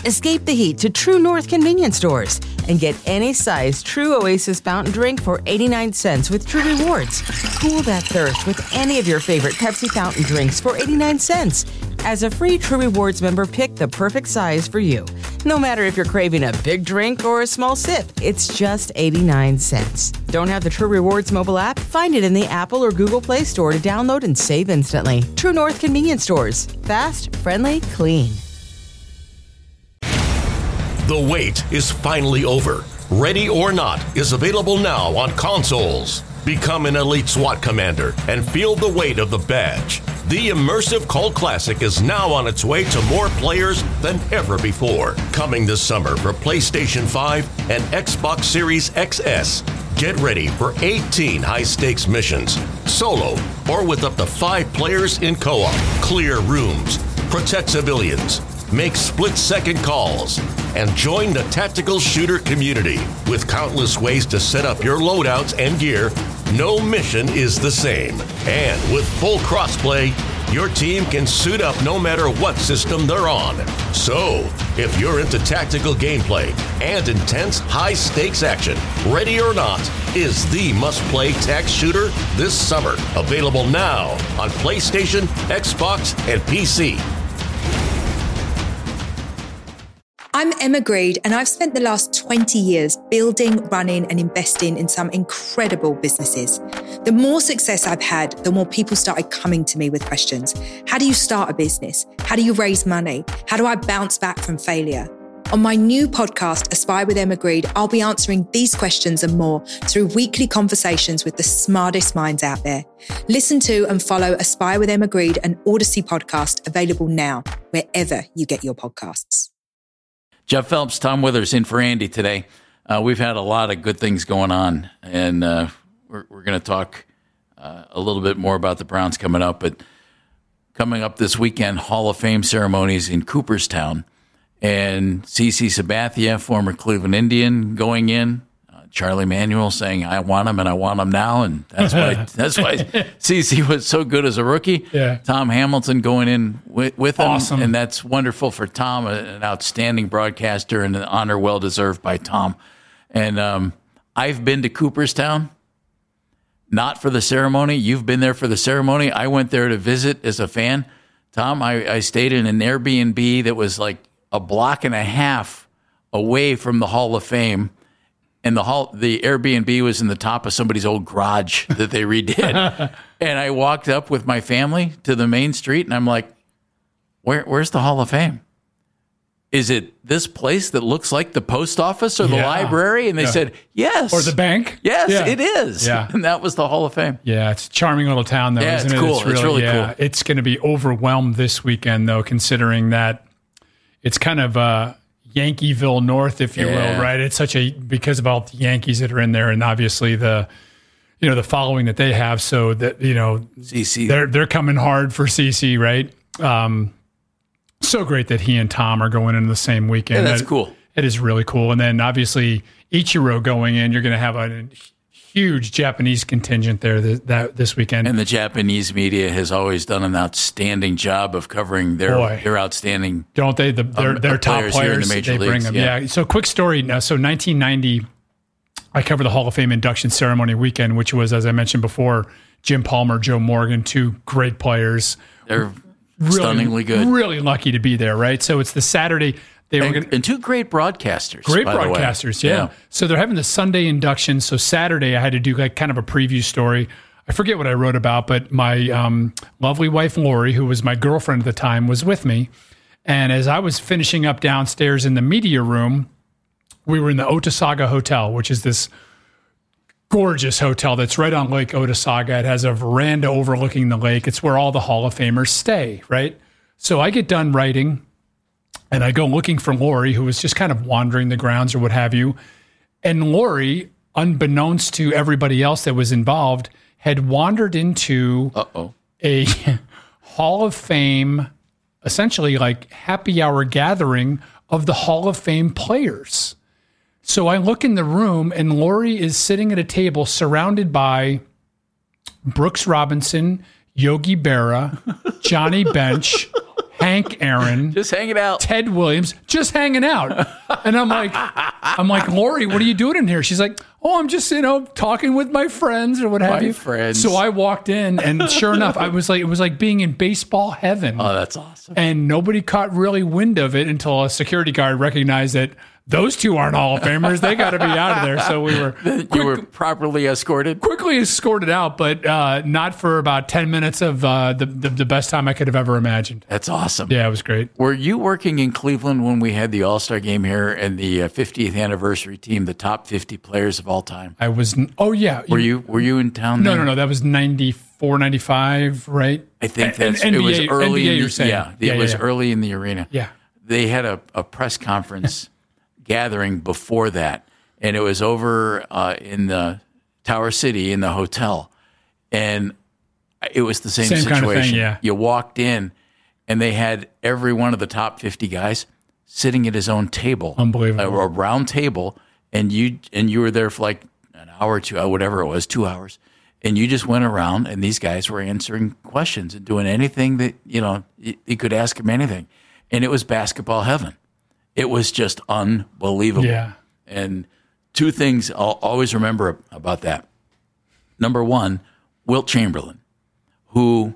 Escape the heat to True North convenience stores and get any size True Oasis fountain drink for 89 cents with True Rewards. Cool that thirst with any of your favorite Pepsi fountain drinks for 89 cents. As a free True Rewards member, pick the perfect size for you. No matter if you're craving a big drink or a small sip, it's just 89 cents. Don't have the True Rewards mobile app? Find it in the Apple or Google Play Store to download and save instantly. True North convenience stores. Fast, friendly, clean. The wait is finally over. Ready or Not is available now on consoles. Become an elite SWAT commander and feel the weight of the badge. The immersive cult classic is now on its way to more players than ever before. Coming this summer for PlayStation 5 and Xbox Series XS. Get ready for 18 high-stakes missions, solo or with up to 5 players in co-op. Clear rooms, protect civilians, make split-second calls, and join the tactical shooter community. With countless ways to set up your loadouts and gear, no mission is the same. And with full crossplay, your team can suit up no matter what system they're on. So, if you're into tactical gameplay and intense high-stakes action, Ready or Not is the must-play tac shooter this summer. Available now on PlayStation, Xbox, and PC. I'm Emma Greed, and I've spent the last 20 years building, running, and investing in some incredible businesses. The more success I've had, the more people started coming to me with questions. How do you start a business? How do you raise money? How do I bounce back from failure? On my new podcast, Aspire with Emma Greed, I'll be answering these questions and more through weekly conversations with the smartest minds out there. Listen to and follow Aspire with Emma Greed, an Odyssey podcast, available now, wherever you get your podcasts. Jeff Phelps, Tom Withers in for Andy today. We've had a lot of good things going on, and we're going to talk a little bit more about the Browns coming up. But coming up this weekend, Hall of Fame ceremonies in Cooperstown, and CeCe Sabathia, former Cleveland Indian, going in. Charlie Manuel saying, "I want him, and I want him now," and that's why CeCe was so good as a rookie. Yeah. Tom Hamilton going in with him, awesome. And that's wonderful for Tom, an outstanding broadcaster, and an honor well deserved by Tom. And I've been to Cooperstown, not for the ceremony. You've been there for the ceremony. I went there to visit as a fan. Tom, I stayed in an Airbnb that was like a block and a half away from the Hall of Fame. And the Airbnb was in the top of somebody's old garage that they redid. And I walked up with my family to the main street, and I'm like, where's the Hall of Fame? Is it this place that looks like the post office or the library? And they said, yes. Or the bank? Yes, it is. Yeah. And that was the Hall of Fame. Yeah, it's a charming little town, though, isn't it? It's cool. It's really cool. It's going to be overwhelmed this weekend, though, considering that it's kind of Yankeeville North, if you will, right? It's because of all the Yankees that are in there, and obviously the following that they have. So that CeCe, they're coming hard for CeCe, right? So great that he and Tom are going in the same weekend. Yeah, that's cool. It is really cool. And then obviously Ichiro going in. You're going to have a huge Japanese contingent there this weekend. And the Japanese media has always done an outstanding job of covering their outstanding. Don't they? Their top players here in the major they leagues. Bring them. Yeah. So quick story now. So 1990, I covered the Hall of Fame induction ceremony weekend, which was, as I mentioned before, Jim Palmer, Joe Morgan, 2 great players. They're stunningly good. Really lucky to be there, right? So it's the Saturday. And 2 great broadcasters. Great broadcasters, yeah. So they're having the Sunday induction. So Saturday, I had to do kind of a preview story. I forget what I wrote about, but my lovely wife, Lori, who was my girlfriend at the time, was with me. And as I was finishing up downstairs in the media room, we were in the Otesaga Hotel, which is this gorgeous hotel that's right on Lake Otesaga. It has a veranda overlooking the lake. It's where all the Hall of Famers stay, right? So I get done writing, and I go looking for Lori, who was just kind of wandering the grounds or what have you. And Lori, unbeknownst to everybody else that was involved, had wandered into a Hall of Fame, essentially like happy hour gathering of the Hall of Fame players. So I look in the room, and Lori is sitting at a table surrounded by Brooks Robinson, Yogi Berra, Johnny Bench, Hank Aaron, just hanging out. Ted Williams, just hanging out. And I'm like, Lori, what are you doing in here? She's like, oh, I'm just, talking with my friends or what have you. Friends. So I walked in, and sure enough, it was like being in baseball heaven. Oh, that's awesome. And nobody caught really wind of it until a security guard recognized that those two aren't Hall of Famers. They got to be out of there. So we were you were properly escorted? Quickly escorted out, but not for about 10 minutes of the best time I could have ever imagined. That's awesome. Yeah, it was great. Were you working in Cleveland when we had the All-Star game here and the 50th anniversary team, the top 50 players of all time? I was. Oh, yeah. Were you in town then? No. That was 94, 95, right? I think that's NBA, it was early. NBA, you're saying. It was early in the arena. Yeah. They had a press conference gathering before that, and it was over in the Tower City in the hotel, and it was the same situation. Kind of thing, yeah. You walked in, and they had every one of the top 50 guys sitting at his own table, unbelievable, a round table, and you were there for like an hour or two, whatever it was, 2 hours, and you just went around, and these guys were answering questions and doing anything that you could ask them anything, and it was basketball heaven. It was just unbelievable. Yeah. And two things I'll always remember about that. Number one, Wilt Chamberlain, who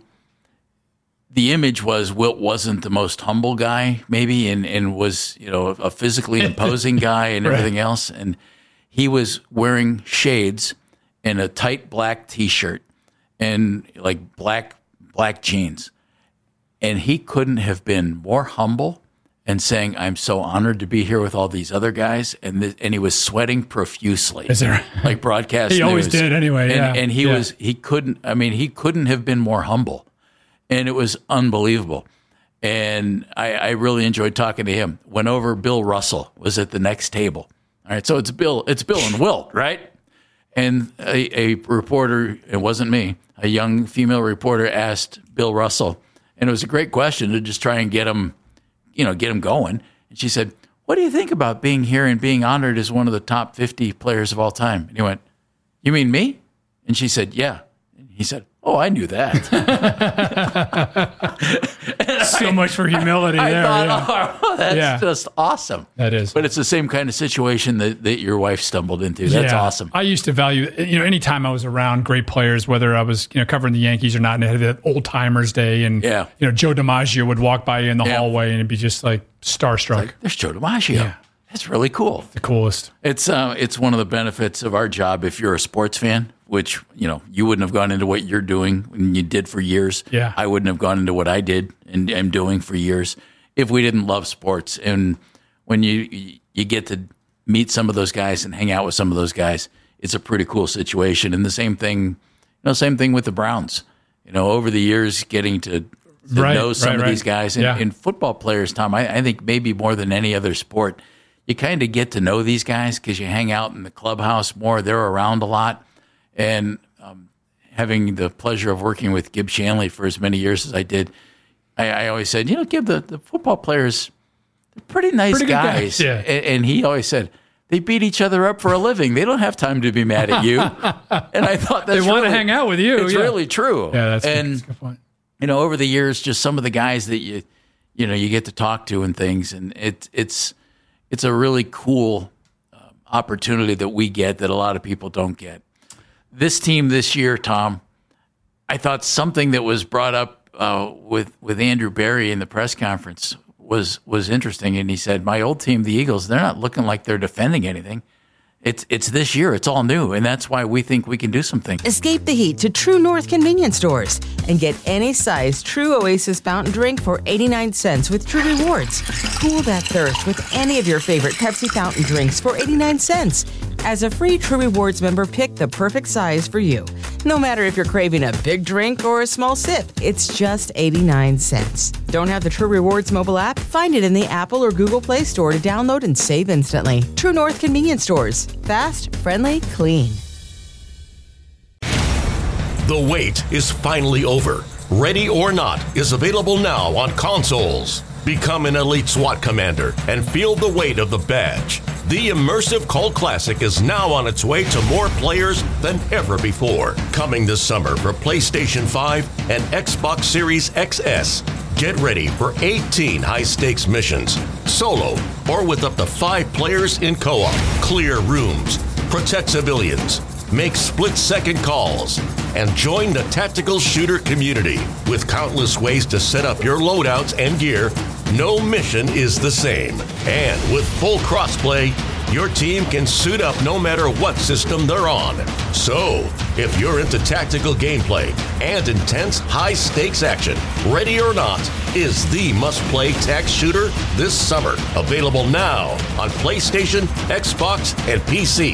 the image was Wilt wasn't the most humble guy, maybe, and was, a physically imposing guy and everything else. And he was wearing shades and a tight black T-shirt and like black jeans. And he couldn't have been more humble and saying, I'm so honored to be here with all these other guys. And he was sweating profusely. Is there, like broadcast he news. Always did anyway, and he couldn't have been more humble. And it was unbelievable. And I really enjoyed talking to him. Went over, Bill Russell was at the next table. All right, so it's Bill and Wilt, right? And a reporter, it wasn't me, a young female reporter asked Bill Russell, and it was a great question to just try and get him going. And she said, what do you think about being here and being honored as one of the top 50 players of all time? And he went, you mean me? And she said, yeah. And he said, oh, I knew that. So much for humility there. I thought, oh, that's just awesome. That is. But it's the same kind of situation that your wife stumbled into. That's awesome. I used to value, anytime I was around great players, whether I was, covering the Yankees or not, and it had that old timers day, and Joe DiMaggio would walk by you in the hallway and it'd be just like starstruck. Like, there's Joe DiMaggio. Yeah. That's really cool. The coolest. It's one of the benefits of our job if you're a sports fan, which, you wouldn't have gone into what you're doing and you did for years. Yeah. I wouldn't have gone into what I did and am doing for years if we didn't love sports. And when you get to meet some of those guys and hang out with some of those guys, it's a pretty cool situation. And the same thing with the Browns. Over the years, getting to know some of these guys. And football players, Tom, I think maybe more than any other sport, you kind of get to know these guys because you hang out in the clubhouse more. They're around a lot. And having the pleasure of working with Gib Shanley for as many years as I did, I always said, Gib, the football players, they're pretty nice guys. Yeah. And he always said, they beat each other up for a living. They don't have time to be mad at you. And I thought they want to hang out with you. It's really true. Yeah, that's a good point. Over the years, just some of the guys that you get to talk to and things, and it's a really cool opportunity that we get that a lot of people don't get. This team this year, Tom, I thought something that was brought up with Andrew Berry in the press conference was interesting, and he said, my old team, the Eagles, they're not looking like they're defending anything. It's this year. It's all new, and that's why we think we can do something. Escape the heat to True North convenience stores and get any size True Oasis fountain drink for 89 cents with True Rewards. Cool that thirst with any of your favorite Pepsi fountain drinks for 89 cents. As a free True Rewards member, pick the perfect size for you. No matter if you're craving a big drink or a small sip, it's just 89 cents. Don't have the True Rewards mobile app? Find it in the Apple or Google Play Store to download and save instantly. True North convenience stores. Fast, friendly, clean. The wait is finally over. Ready or Not is available now on consoles. Become an elite SWAT commander and feel the weight of the badge. The immersive cult classic is now on its way to more players than ever before. Coming this summer for PlayStation 5 and Xbox Series XS. Get ready for 18 high-stakes missions, solo or with up to 5 players in co-op. Clear rooms, protect civilians, make split-second calls, and join the tactical shooter community. With countless ways to set up your loadouts and gear, no mission is the same. And with full crossplay, your team can suit up no matter what system they're on. So, if you're into tactical gameplay and intense high-stakes action, Ready or Not is the must-play tac shooter this summer. Available now on PlayStation, Xbox, and PC.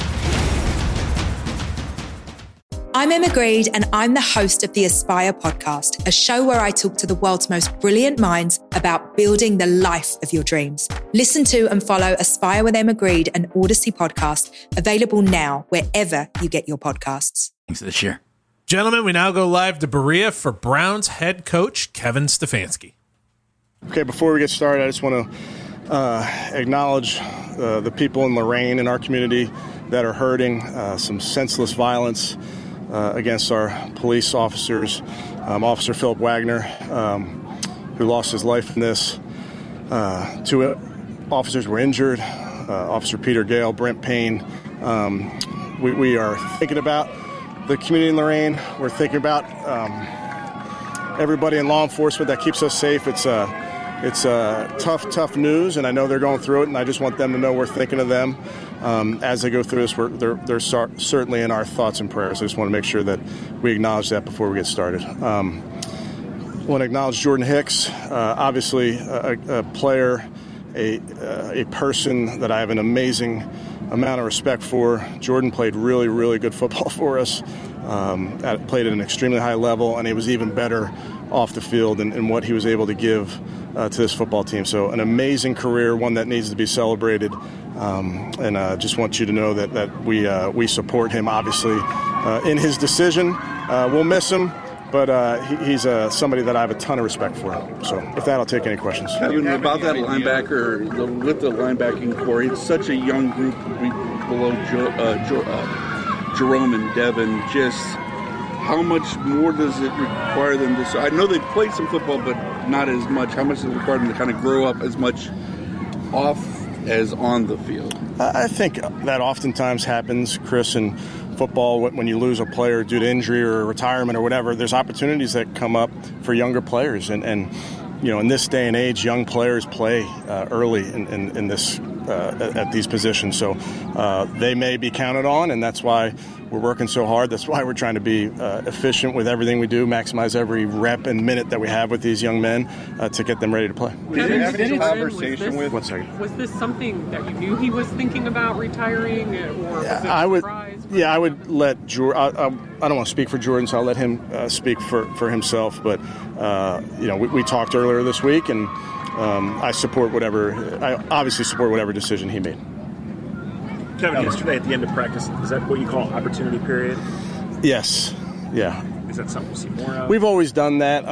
I'm Emma Greed, and I'm the host of the Aspire podcast, a show where I talk to the world's most brilliant minds about building the life of your dreams. Listen to and follow Aspire with Emma Greed, an Odyssey podcast, available now wherever you get your podcasts. Thanks this year. Gentlemen, we now go live to Berea for Browns head coach Kevin Stefanski. Okay, before we get started, I just want to acknowledge the people in Lorain in our community that are hurting. Some senseless violence against our police officers. Officer Philip Wagner, who lost his life in this. 2 officers were injured. Officer Peter Gale, Brent Payne. We are thinking about the community in Lorain. We're thinking about everybody in law enforcement that keeps us safe. It's tough news, and I know they're going through it, and I just want them to know we're thinking of them as they go through this. They're certainly in our thoughts and prayers. I just want to make sure that we acknowledge that before we get started. I want to acknowledge Jordan Hicks, obviously a player, a person that I have an amazing amount of respect for. Jordan played really, really good football for us, played at an extremely high level, and he was even better off the field and what he was able to give to this football team. So an amazing career, one that needs to be celebrated. And I just want you to know that we support him, obviously, in his decision. We'll miss him, but he's somebody that I have a ton of respect for. So with that, I'll take any questions. Kevin, about that linebacker, with the linebacking core, it's such a young group below Jerome and Devin. Just how much more does it require them to? I know they played some football, but not as much. How much does it require them to kind of grow up as much off as on the field? I think that oftentimes happens, Chris, in football when you lose a player due to injury or retirement or whatever. There's opportunities that come up for younger players, and you know, in this day and age, young players play early in this at these positions. So they may be counted on, and that's why we're working so hard. That's why we're trying to be efficient with everything we do, maximize every rep and minute that we have with these young men to get them ready to play. Did you have any conversation with? 1 second. Was this something that you knew he was thinking about retiring, or was it a surprise? I would let Jordan. I don't want to speak for Jordan, so I'll let him speak for himself. But we talked earlier this week, and I obviously support whatever decision he made. Kevin, yesterday at the end of practice, is that what you call opportunity period? Yes. Yeah. Is that something we'll see more of? We've always done that.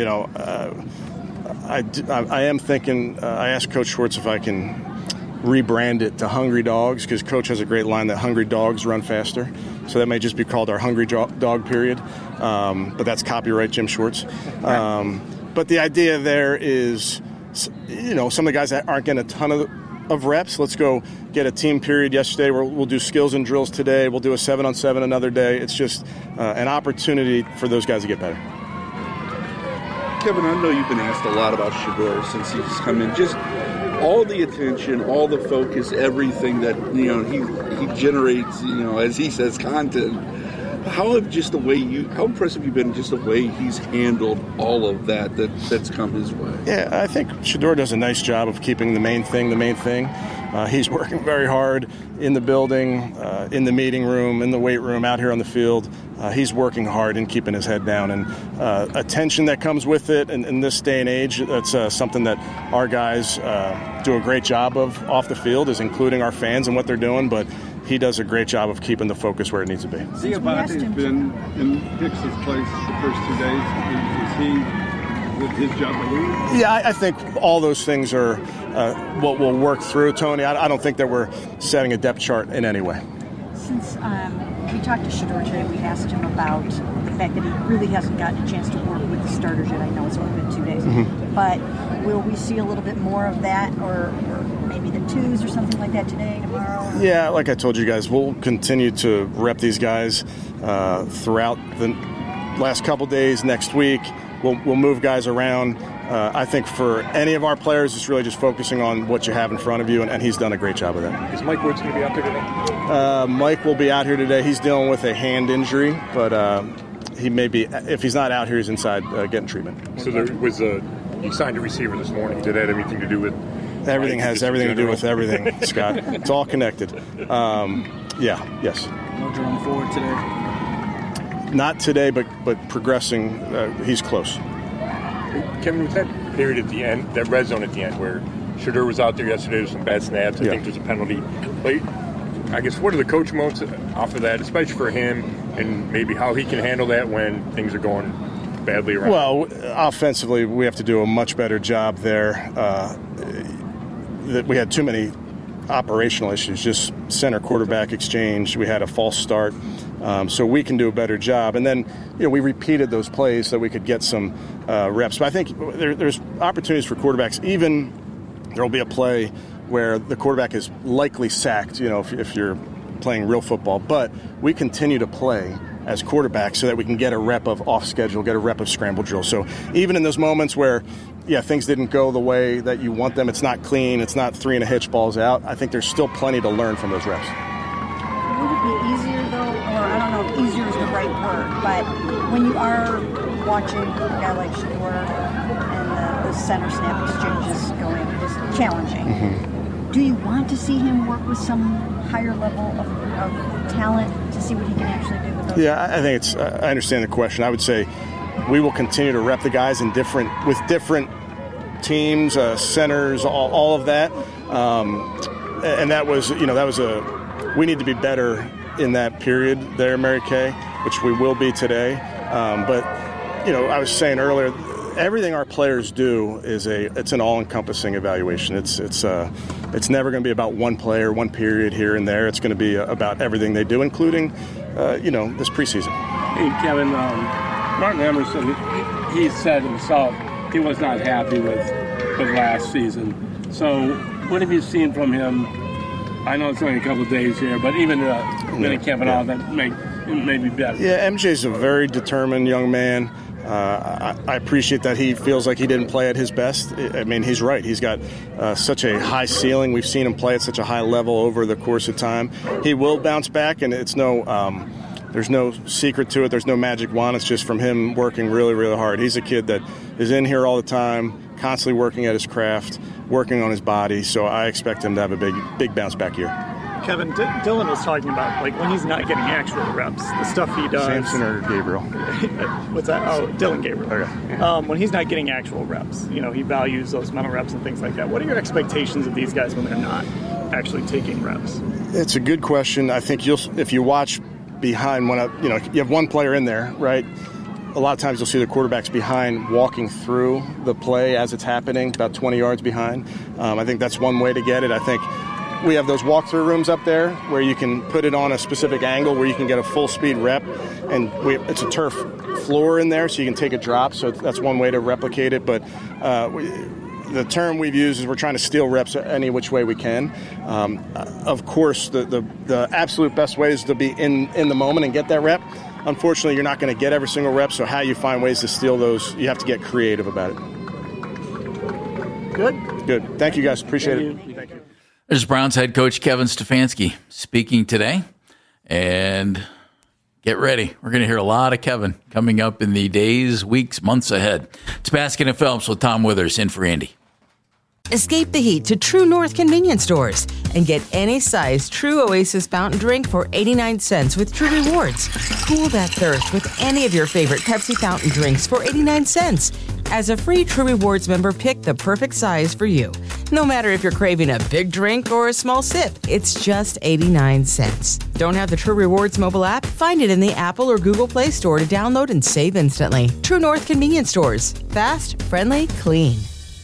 I am thinking. I asked Coach Schwartz if I can rebrand it to Hungry Dogs, because Coach has a great line that hungry dogs run faster. So that may just be called our Hungry Dog period. But that's copyright Jim Schwartz. But the idea there is, some of the guys that aren't getting a ton of reps, let's go get a team period yesterday. We'll do skills and drills today. We'll do a 7-on-7 another day. It's just an opportunity for those guys to get better. Kevin, I know you've been asked a lot about Shedeur since he's come in. Just all the attention, all the focus, everything that he generates, as he says, content. How impressive you've been just the way he's handled all of that's come his way? Yeah, I think Shedeur does a nice job of keeping the main thing. He's working very hard in the building, in the meeting room, in the weight room, out here on the field. He's working hard and keeping his head down. And attention that comes with it in this day and age, that's something that our guys do a great job of off the field, is including our fans and what they're doing. But he does a great job of keeping the focus where it needs to be. Diabate's been in Hicks' place the first 2 days. Is he with his job alone? Yeah, I think all those things are what we'll work through, Tony. I don't think that we're setting a depth chart in any way. Since we talked to Shedeur today, we asked him about the fact that he really hasn't gotten a chance to work with the starters yet. I know it's only been 2 days. But will we see a little bit more of that, or maybe the twos or something like that today, tomorrow? Yeah, like I told you guys, we'll continue to rep these guys throughout the last couple days, next week. We'll move guys around. I think for any of our players, it's really just focusing on what you have in front of you, and he's done a great job of that. Is Mike Woods going to be out there today? Mike will be out here today. He's dealing with a hand injury, but he may be, if he's not out here, he's inside getting treatment. So there was you signed a receiver this morning. Did that have anything to do with? Everything has everything to do with everything, Scott. It's all connected. Yes. No Jerome Ford today? Not today, but progressing. He's close. Kevin, was that period at the end, that red zone at the end, where Shedeur was out there yesterday with some bad snaps? I think there's a penalty. But I guess what are the coach modes off of that, especially for him, and maybe how he can handle that when things are going badly around? Well, offensively, we have to do a much better job there. That we had too many operational issues, just center quarterback exchange. We had a false start. So we can do a better job. And then, we repeated those plays so we could get some reps. But I think there's opportunities for quarterbacks. Even there will be a play where the quarterback is likely sacked, if you're playing real football. But we continue to play as quarterbacks so that we can get a rep of off schedule, get a rep of scramble drill. So even in those moments where, things didn't go the way that you want them, it's not clean, it's not 3 and a hitch balls out, I think there's still plenty to learn from those reps. Would it be easier, though, or I don't know if easier is the right word, but when you are watching a guy like Shedeur and the center snap exchanges going, is challenging, do you want to see him work with some higher level of talent to see what he can actually do with those? Yeah, I think I understand the question. I would say we will continue to rep the guys with different teams, centers, all of that. And that was, we need to be better in that period there, Mary Kay, which we will be today. But I was saying earlier, everything our players do it's an all-encompassing evaluation. It's never going to be about one player, one period here and there. It's going to be about everything they do, including, this preseason. Hey, Kevin, Martin Emerson, he said himself he was not happy with last season. So what have you seen from him? I know it's only a couple of days here, but even mini camp and all that may be better. Yeah, MJ's a very determined young man. I appreciate that he feels like he didn't play at his best. I mean, he's right. He's got such a high ceiling. We've seen him play at such a high level over the course of time. He will bounce back, and it's there's no secret to it. There's no magic wand. It's just from him working really, really hard. He's a kid that is in here all the time, constantly working at his craft, working on his body. So I expect him to have a big bounce back year. Kevin, Dylan was talking about, when he's not getting actual reps, the stuff he does. Samson or Gabriel? What's that? Oh, Dylan Gabriel. Okay. When he's not getting actual reps, he values those mental reps and things like that. What are your expectations of these guys when they're not actually taking reps? It's a good question. I think if you watch behind you have one player in there, right? A lot of times you'll see the quarterbacks behind walking through the play as it's happening, about 20 yards behind. I think that's one way to get it. I think we have those walkthrough rooms up there where you can put it on a specific angle where you can get a full speed rep, and it's a turf floor in there, so you can take a drop. So that's one way to replicate it. But the term we've used is we're trying to steal reps any which way we can. Of course, the absolute best way is to be in the moment and get that rep. Unfortunately, you're not going to get every single rep, so how you find ways to steal those, you have to get creative about it. Good. Thank you, guys. Appreciate it. Thank you. There's Browns head coach Kevin Stefanski speaking today. And get ready. We're going to hear a lot of Kevin coming up in the days, weeks, months ahead. It's Baskin and Phelps with Tom Withers in for Andy. Escape the heat to True North convenience stores and get any size True Oasis fountain drink for 89 cents with True Rewards. Cool that thirst with any of your favorite Pepsi fountain drinks for 89 cents. As a free True Rewards member, pick the perfect size for you. No matter if you're craving a big drink or a small sip, it's just 89 cents. Don't have the True Rewards mobile app? Find it in the Apple or Google Play Store to download and save instantly. True North convenience stores. Fast, friendly, clean.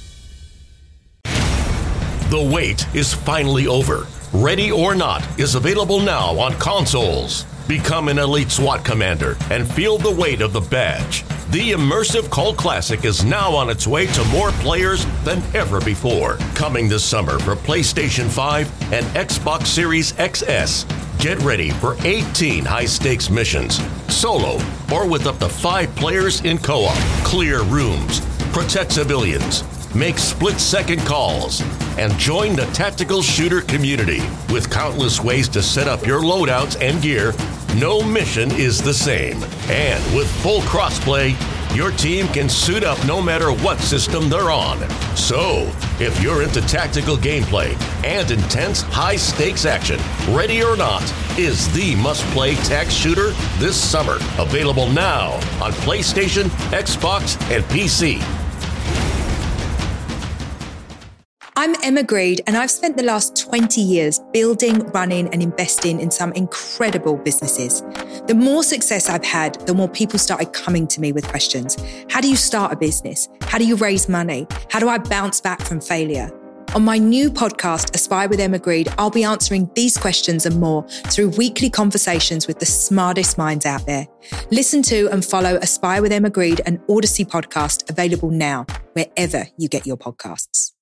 The wait is finally over. Ready or Not is available now on consoles. Become an elite SWAT commander and feel the weight of the badge. The immersive Cult Classic is now on its way to more players than ever before. Coming this summer for PlayStation 5 and Xbox Series XS. Get ready for 18 high-stakes missions, solo or with up to 5 players in co-op. Clear rooms, protect civilians, make split-second calls, and join the tactical shooter community. With countless ways to set up your loadouts and gear, no mission is the same. And with full crossplay, your team can suit up no matter what system they're on. So, if you're into tactical gameplay and intense high-stakes action, Ready or Not is the must-play tac shooter this summer. Available now on PlayStation, Xbox, and PC. I'm Emma Greed, and I've spent the last 20 years building, running, and investing in some incredible businesses. The more success I've had, the more people started coming to me with questions. How do you start a business? How do you raise money? How do I bounce back from failure? On my new podcast, Aspire with Emma Greed, I'll be answering these questions and more through weekly conversations with the smartest minds out there. Listen to and follow Aspire with Emma Greed, an Odyssey podcast, available now, wherever you get your podcasts.